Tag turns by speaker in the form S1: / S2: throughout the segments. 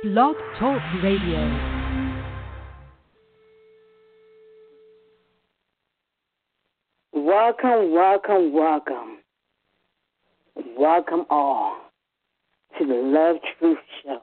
S1: Blog Talk Radio.
S2: Welcome, welcome, welcome. Welcome all to the Love Truth Show.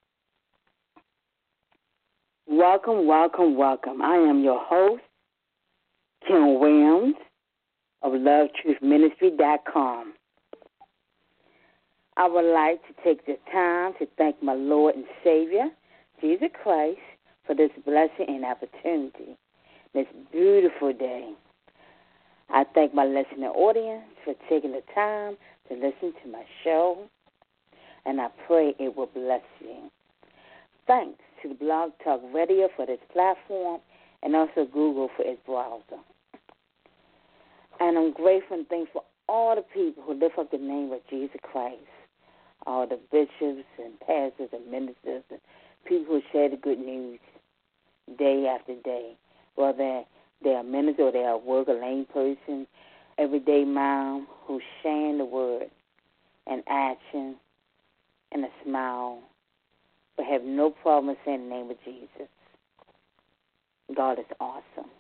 S2: Welcome, welcome, welcome. I am your host, Kim Williams of LoveTruthMinistry.com. I would like to take the time to thank my Lord and Savior, Jesus Christ, for this blessing and opportunity, this beautiful day. I thank my listening audience for taking the time to listen to my show, and I pray it will bless you. Thanks to the Blog Talk Radio for this platform, and also Google for its browser. And I'm grateful and thankful for all the people who lift up the name of Jesus Christ, all the bishops and pastors and ministers and people who share the good news day after day, whether they are ministers or they are work, a lame person, everyday mom who's sharing the word and action and a smile, but have no problem saying the name of Jesus. God is awesome.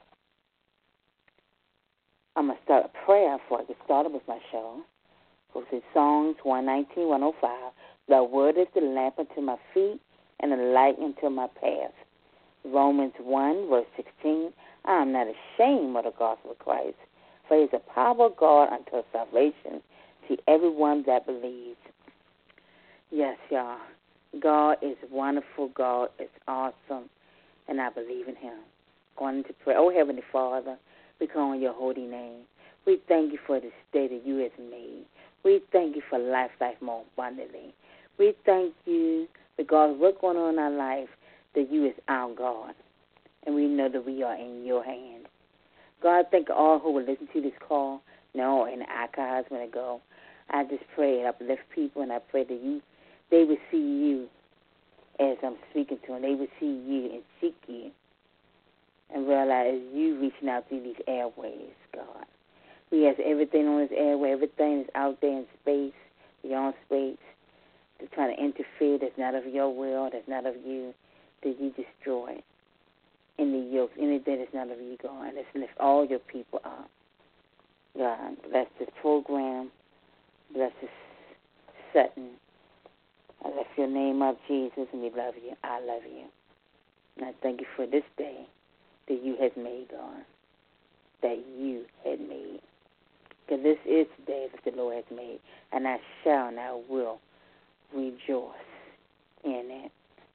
S2: I'm going to start a prayer before I get started with my show. Which is Psalms 119, 105. The word is the lamp unto my feet and the light unto my path. Romans 1, verse 16. I am not ashamed of the gospel of Christ, for it is the power of God unto salvation to everyone that believes. Yes, y'all. God is wonderful. God is awesome, and I believe in him. Going to pray. Oh, Heavenly Father, we call on your holy name. We thank you for this day that you have made. We thank you for life more abundantly. We thank you because what's going on in our life, that you is our God, and we know that we are in your hand. God, thank all who will listen to this call now or in the archives when it go. I just pray and uplift people, and I pray that they will see you as I'm speaking to them. They will see you and seek you and realize you reaching out through these airways, God. We have everything on this airway. Everything is out there in space, beyond space. They're trying to interfere. That's not of your will. That's not of you. That you destroy in the yokes. Anything that's not of you, God. Let's lift all your people up. God, bless this program. Bless this setting. I lift your name up, Jesus, and we love you. I love you. And I thank you for this day that you have made, God. That you had made. Because this is the day that the Lord has made, and I shall and I will rejoice in it.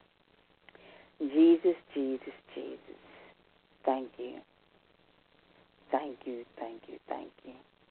S2: Jesus, Jesus, Jesus, thank you. Thank you, thank you, thank you.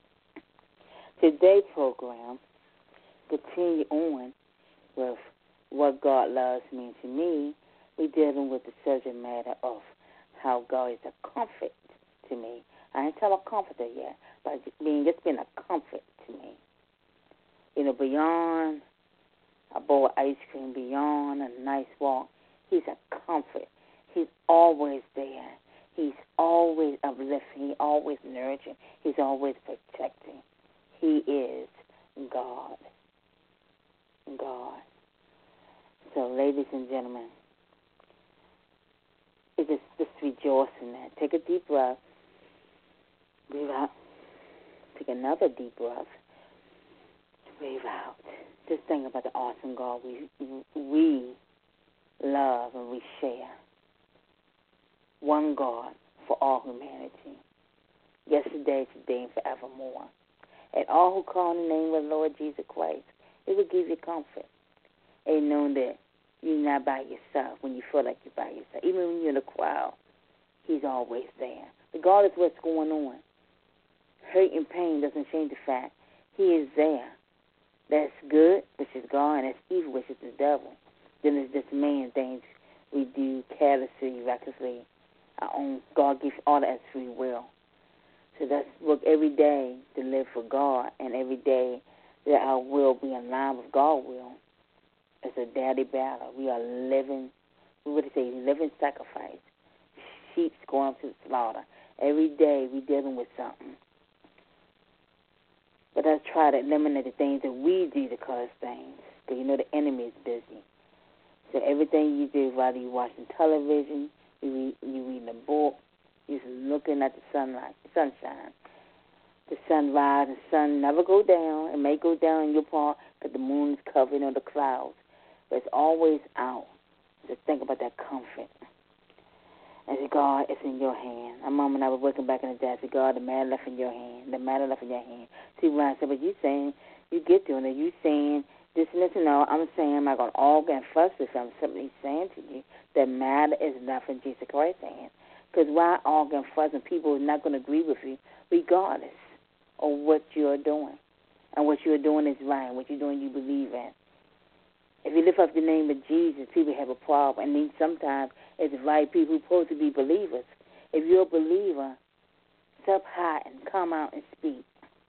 S2: Today's program continue on with what God loves means to me. We're dealing with the subject matter of how God is a comfort to me. I ain't talking about comforter yet, but it's been a comfort to me. You know, beyond a bowl of ice cream, beyond a nice walk, he's a comfort. He's always there. He's always uplifting. He's always nurturing. He's always protecting. He is God. God. So, ladies and gentlemen, just rejoice in that. Take a deep breath. Breathe out. Take another deep breath. Breathe out. Just think about the awesome God we love and we share. One God for all humanity. Yesterday, today, and forevermore. And all who call on the name of the Lord Jesus Christ, it will give you comfort. And knowing that you're not by yourself when you feel like you're by yourself. Even when you're in a crowd, he's always there. Regardless of what's going on. Hurt and pain doesn't change the fact he is there. That's good, which is God, and that's evil, which is the devil. Then there's this man things we do carelessly, recklessly. Our own God gives all of us free will. So let's work every day to live for God, and every day that our will be in line with God's will. It's a daily battle. We are living, living sacrifice. Sheep's going to the slaughter. Every day we're dealing with something. But let's try to eliminate the things that we do to cause things. Because you know the enemy is busy. So everything you do, whether you're watching television, you reading a book, you're looking at the sunshine. The sunrise and sun never go down. It may go down in your part because the moon is covering on the clouds, but it's always out. So think about that comfort. And say, God, it's in your hand. I remember when I was working back in the day, I said, God, the matter left in your hand. The matter left in your hand. See, when I said, but you saying, you get doing it. You saying this and this and all. I'm saying I'm not going to argue and fuss with you. I'm simply saying to you that matter is left in Jesus Christ's hand. Because why argue and fuss and people are not going to agree with you regardless of what you're doing. And what you're doing is right. What you're doing you believe in. If you lift up the name of Jesus, people have a problem. And then sometimes it's right people who are supposed to be believers. If you're a believer, step high and come out and speak.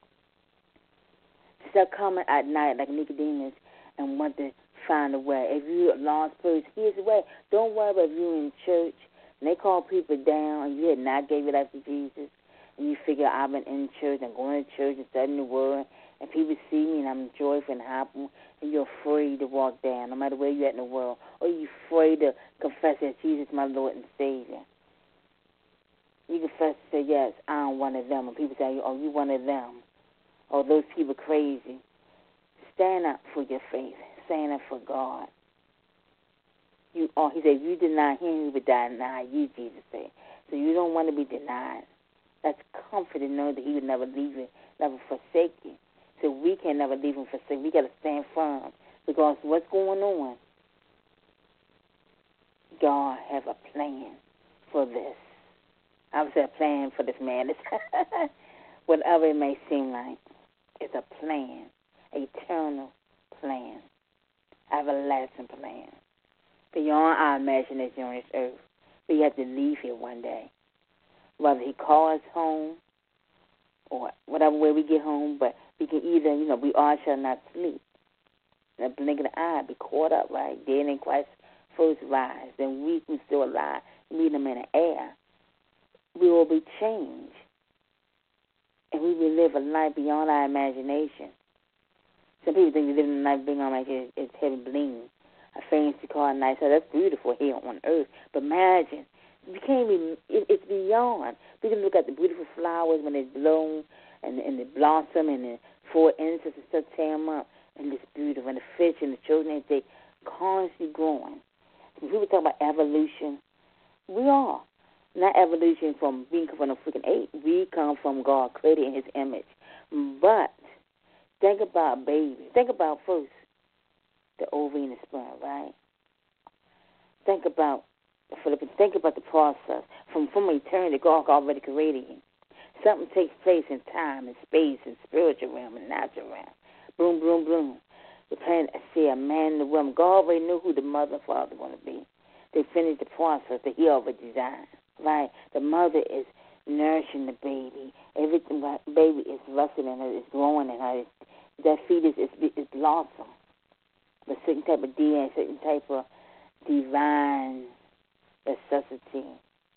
S2: Stop coming at night like Nicodemus and want to find a way. If you're a lost person, here's the way. Don't worry about if you're in church and they call people down and you had not gave your life to Jesus and you figure I've been in church and going to church and studying the word and people see me and I'm joyful and happy and you're afraid to walk down no matter where you're at in the world, or you're afraid to confess that Jesus is my Lord and Savior. You confess to say, yes, I'm one of them. And people say, oh, you one of them. Oh, those people crazy. Stand up for your faith. Stand up for God. You are. He said, if you deny him, he would deny you, Jesus said. So you don't want to be denied. That's comfort to know that he would never leave you, never forsake you. So we can never leave him forsake. We got to stand firm because what's going on? God have a plan for this. I would say a plan for this man. Whatever it may seem like, it's a plan, eternal plan, everlasting plan, beyond our imagination on this earth. We have to leave here one day, whether he calls us home or whatever way we get home, but we can either, we all shall not sleep. In a blink of the eye, be caught up, right? Dead in Christ first rise. Then we who still alive, meet him in the air. We will be changed. And we will live a life beyond our imagination. Some people think we live in a life beyond our imagination. It's heavy bling. A fancy car, a nice house. That's beautiful here on earth. But imagine, it's beyond. We can look at the beautiful flowers when they bloom and they blossom and the four insects and stuff tear them up. And it's beautiful. And the fish and the children, they constantly growing. When people talk about evolution, we are. Not evolution from being from a freaking ape. We come from God, created in his image. But think about babies. Think about first the ovary and the sperm, right? Think about the Philippines. Think about the process. From eternity, God already created you. Something takes place in time and space and spiritual realm and natural realm. Boom, boom, boom. The planet, see a man and a woman. God already knew who the mother and father were going to be. They finished the process that he already designed. Right, the mother is nourishing the baby. Everything, baby is resting in her, is growing in her. That fetus is blossom. A certain type of DNA, a certain type of divine necessity.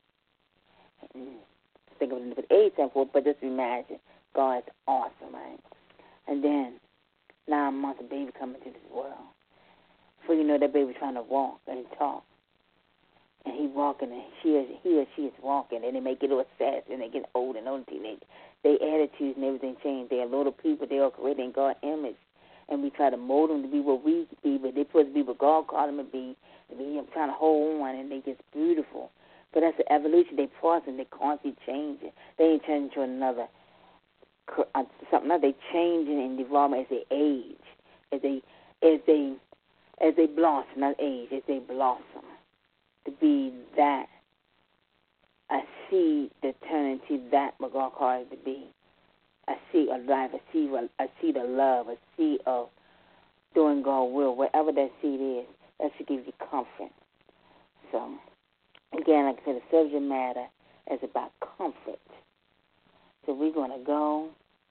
S2: Think of it age and forth, but just imagine God is awesome, right? And then 9 months, a baby coming to this world. Before you know, that baby trying to walk and talk. And he walking, and he or she is walking, and they may get obsessed, and they get old and old teenagers. Their attitudes and everything change. They are little people. They are created in God's image, and we try to mold them to be what we be, but they're supposed to be what God called them to be trying to hold on, and they get beautiful. But that's the evolution. They process, they constantly changing. They ain't changing to another something else. They changing and evolving as they age, as they blossom, not age, as they blossom. To be that, a seed that turn into that what God calls it to be. A seed of life, a seed of love, a seed of doing God's will, whatever that seed is, that should give you comfort. So, again, like I said, the subject matter is about comfort. So we're going to go,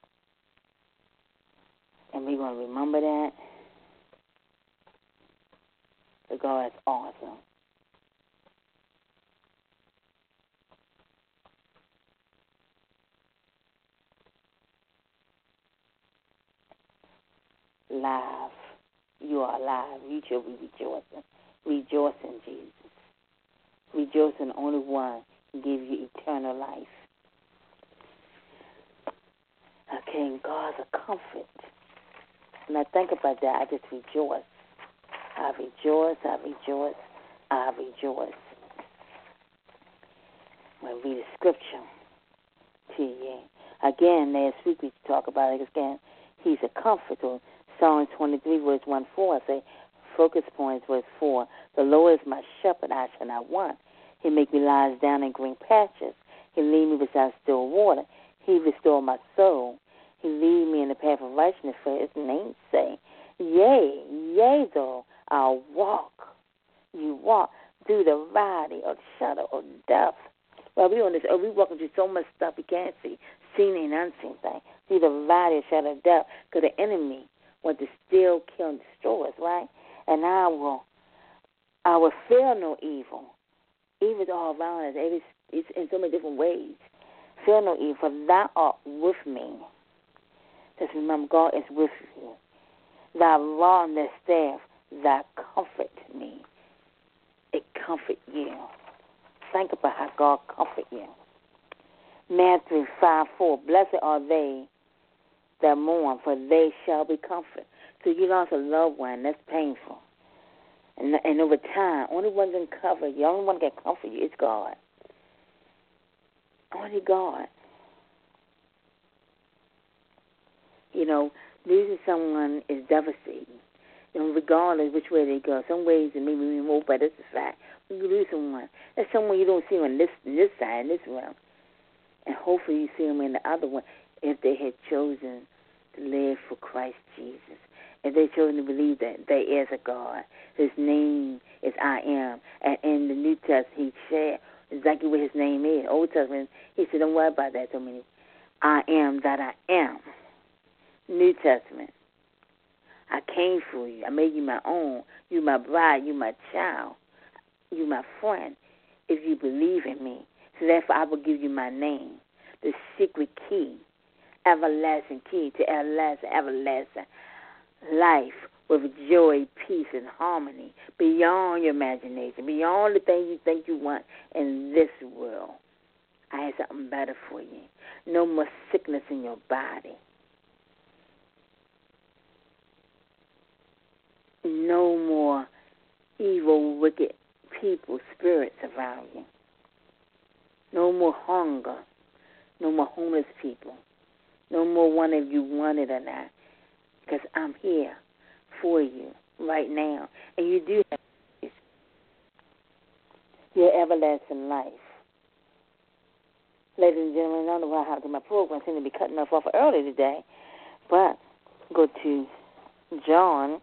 S2: and we're going to remember that God is awesome. Live. You are alive. You shall be rejoicing. rejoice in Jesus. Rejoice in the only one who gives you eternal life. Okay, and God's a comfort. When I think about that, I just rejoice. I rejoice, I rejoice, I rejoice. When I read the scripture to you. Again, last week we talked about it again. He's a comforter. Psalm 23, verse 1-4. I say, focus points, verse 4. The Lord is my shepherd, I shall not want. He make me lie down in green pastures. He lead me beside still water. He restore my soul. He lead me in the path of righteousness for his name's sake. Yea, though I'll walk. You walk through the valley of shadow of death. Well, we on this earth, we walking through so much stuff we can't see, seen and unseen things. Through the valley of shadow of death, because the enemy wants to steal, kill, and destroy us, right? And I will fear no evil. Evil's all around us. It's in so many different ways. Fear no evil, for thou art with me. Just remember, God is with you. Thy rod and thy staff, thy comfort me. It comfort you. Think about how God comfort you. Matthew 5:4. Blessed are they that mourn, for they shall be comforted. So you lost a loved one. That's painful. And over time, only one can cover you. Only one can comfort you is God. Only God. You know, losing someone is devastating. You know, regardless which way they go. Some ways it may be more, but it's a fact. When you lose someone, that's someone you don't see on this side, in this realm. And hopefully you see them in the other one if they had chosen to live for Christ Jesus. If they chosen to believe that there is a God. His name is I Am. And in the New Testament, he shared exactly what his name is. Old Testament, he said, don't worry about that so many. I am that I am. New Testament, I came for you. I made you my own. You my bride. You my child. You my friend. If you believe in me. So therefore I will give you my name. The secret key. Everlasting key to everlasting life with joy, peace, and harmony. Beyond your imagination. Beyond the things you think you want in this world. I have something better for you. No more sickness in your body. No more evil, wicked people, spirits around you. No more hunger. No more homeless people. No more one of you wanted or not. Because I'm here for you right now. And you do have your everlasting life. Ladies and gentlemen, I don't know how to do my program. I seem to be cutting off early today. But go to John,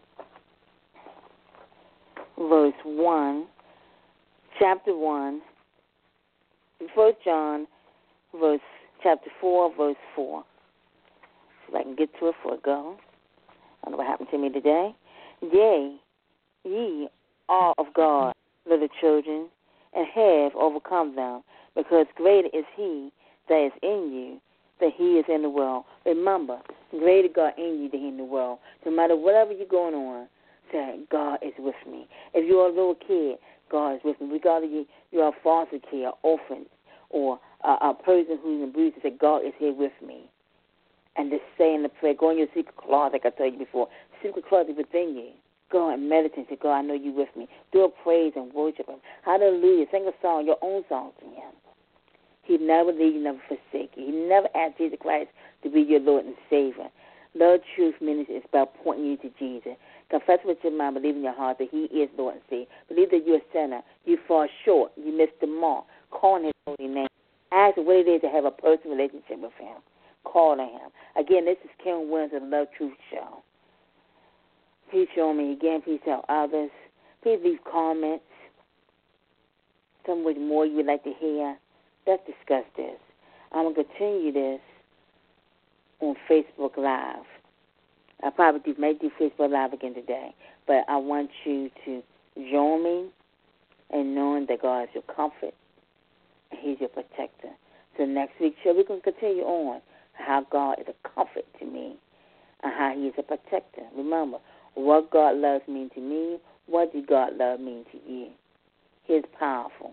S2: verse 1, chapter 1, 1 John, chapter 4, verse 4. See if I can get to it before I go. I don't know what happened to me today. Yea, ye are of God, little children, and have overcome them, because greater is he that is in you than he is in the world. Remember, greater God in you than he in the world. No matter whatever you're going on, say, God is with me. If you're a little kid, God is with me. Regardless if you're a foster kid, or orphan, or a person who's in abuse, say, God is here with me. And just say in the prayer, go in your secret closet, like I told you before, secret closet within you. Go and meditate and say, God, I know you with me. Do a praise and worship him. Hallelujah. Sing a song, your own song to him. He never leave you, never forsake you. He never asked Jesus Christ to be your Lord and Savior. Love Truth Ministry is about pointing you to Jesus. Confess with your mind, believe in your heart that he is Lord and Savior. Believe that you're a sinner. You fall short. You missed the mark. Call on his holy name. Ask what it is to have a personal relationship with him. Call on him. Again, this is Kim Williams of the Love Truth Show. Please show me again. Please tell others. Please leave comments. Some with more you would like to hear. Let's discuss this. I'm going to continue this on Facebook Live. I probably may do Facebook Live again today, but I want you to join me in knowing that God is your comfort and he's your protector. So next week's show, we're going to continue on how God is a comfort to me and how he is a protector. Remember, what God loves means to me, What does God love mean to you? He is powerful.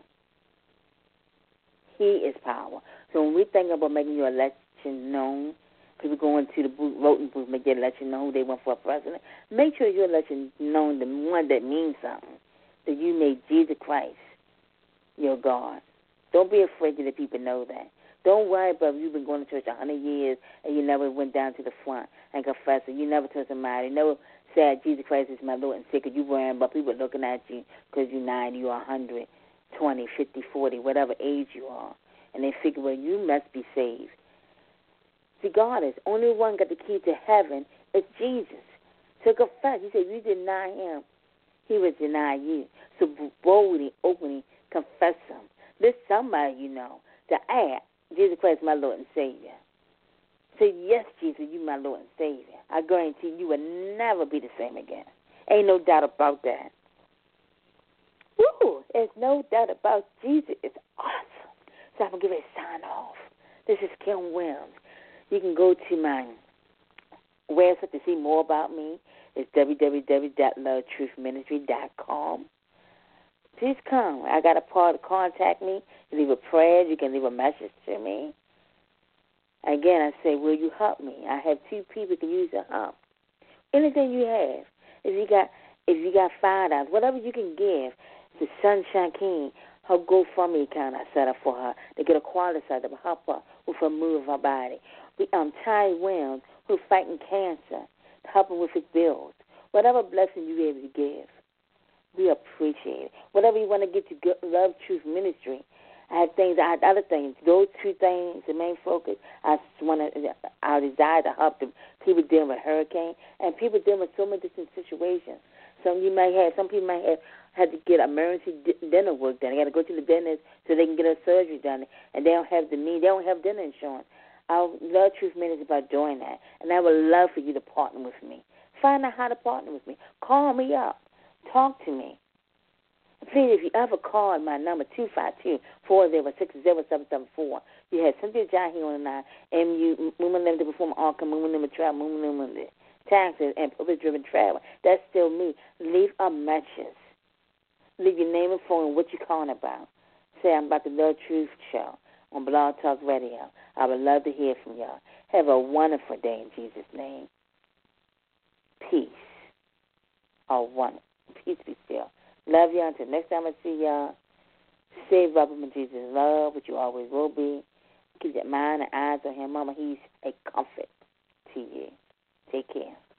S2: He is power. So when we think about making your election known, people going to the voting booth, make their election known who they want for president, make sure your election known, the one that means something, that you made Jesus Christ your God. Don't be afraid to let people know that. Don't worry about if you've been going to church 100 years and you never went down to the front and confessed it. You never told somebody, you never said Jesus Christ is my Lord and Savior. You worrying about people looking at you because you're 90 or 100, 20, 50, 40, whatever age you are. And they figure, well, you must be saved. See, God is only one got the key to heaven. It's Jesus. So confess. He said, if you deny him, he will deny you. So boldly, openly confess him. There's somebody you know to add, Jesus Christ, my Lord and Savior. Say, yes, Jesus, you my Lord and Savior. I guarantee you will never be the same again. Ain't no doubt about that. Woo! There's no doubt about Jesus. It's awesome. So I'm going to give it a sign off. This is Kim Williams. You can go to my website to see more about me. It's www.lovetruthministry.com. Please come. I got a part to contact me. You leave a prayer. You can leave a message to me. Again, I say, will you help me? I have 2 people who can use the help. Anything you have. If you got $5, whatever you can give to Sunshine King, her GoFundMe account I set up for her to get a quality site to help her with her move of her body. Ty Williams, who's fighting cancer, to help him with his bills. Whatever blessing you're able to give, we appreciate it. Whatever you want to get to Love Truth Ministry, I have other things. Those 2 things, the main focus. I desire to help the people dealing with hurricane and people dealing with so many different situations. Some people might have had to get emergency dental work done. They got to go to the dentist so they can get a surgery done, and they don't have they don't have dental insurance. Our Love Truth Ministry is about doing that, and I would love for you to partner with me. Find out how to partner with me. Call me up. Talk to me. Please, if you ever call my number, 252-406-0774, you have Cynthia John here on the line, MU, Women Limited Performing Arkham, Women Limited Travel, Women Limited Taxes, and Public-Driven Travel. That's still me. Leave a message. Leave your name and phone and what you're calling about. Say, I'm about the Love Truth Show on Blog Talk Radio. I would love to hear from y'all. Have a wonderful day in Jesus' name. Peace. Peace be still. Love y'all. Until next time I see y'all, stay rubber in Jesus' love, which you always will be. Keep your mind and eyes on him. Mama, he's a comfort to you. Take care.